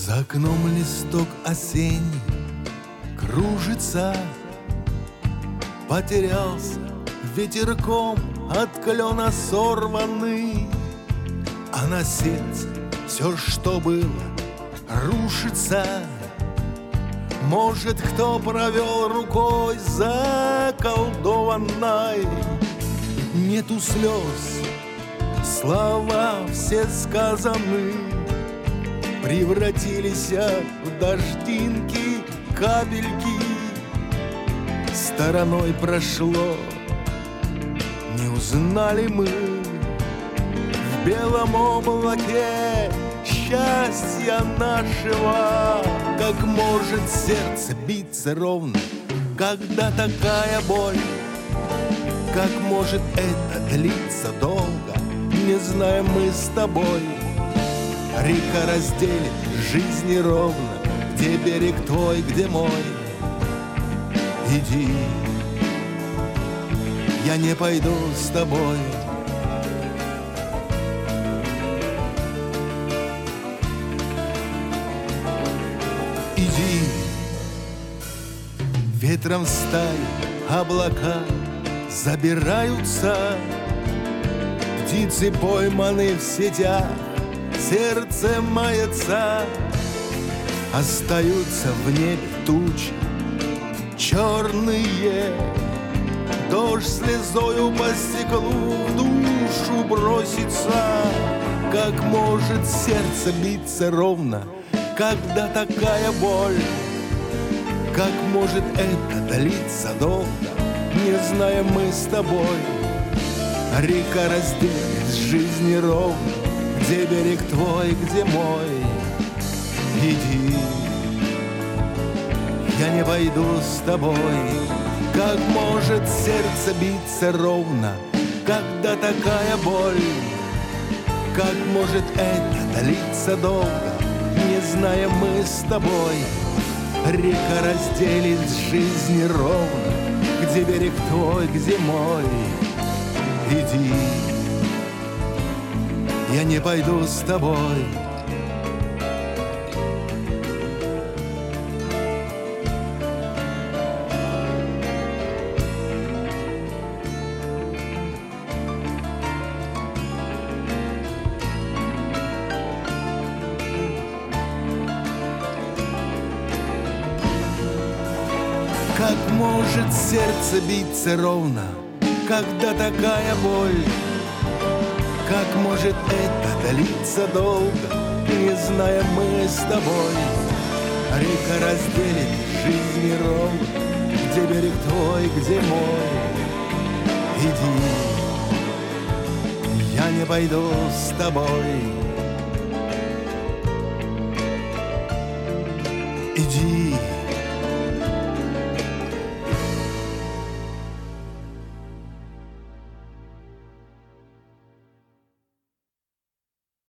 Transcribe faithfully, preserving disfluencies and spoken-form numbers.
За окном листок осенний кружится, потерялся ветерком от клена сорванный, а на сердце все, что было, рушится. Может, кто провел рукой заколдованной. Нету слез, слова все сказаны, превратились в дождинки, капельки. Стороной прошло, не узнали мы в белом облаке счастья нашего. Как может сердце биться ровно, когда такая боль? Как может это длиться долго, не знаем мы с тобой? Река разделит жизни ровно, где берег твой, где мой. Иди, я не пойду с тобой. Иди, ветром стаи облака забираются, птицы пойманы в сетях, сердце мается. Остаются в небе тучи черные, дождь слезою по стеклу в душу бросится. Как может сердце биться ровно, когда такая боль? Как может это длиться долго, не зная мы с тобой? Река разделит жизни ровно, где берег твой, где мой. Иди, я не пойду с тобой. Как может сердце биться ровно, когда такая боль? Как может это длиться долго, не зная мы с тобой? Река разделит жизни ровно, где берег твой, где мой. Иди, я не пойду с тобой. Как может сердце биться ровно, когда такая боль? Как может это длиться долго, не зная мы с тобой? Река разделит жизни ровно, где берег твой, где мой. Иди, я не пойду с тобой. Иди,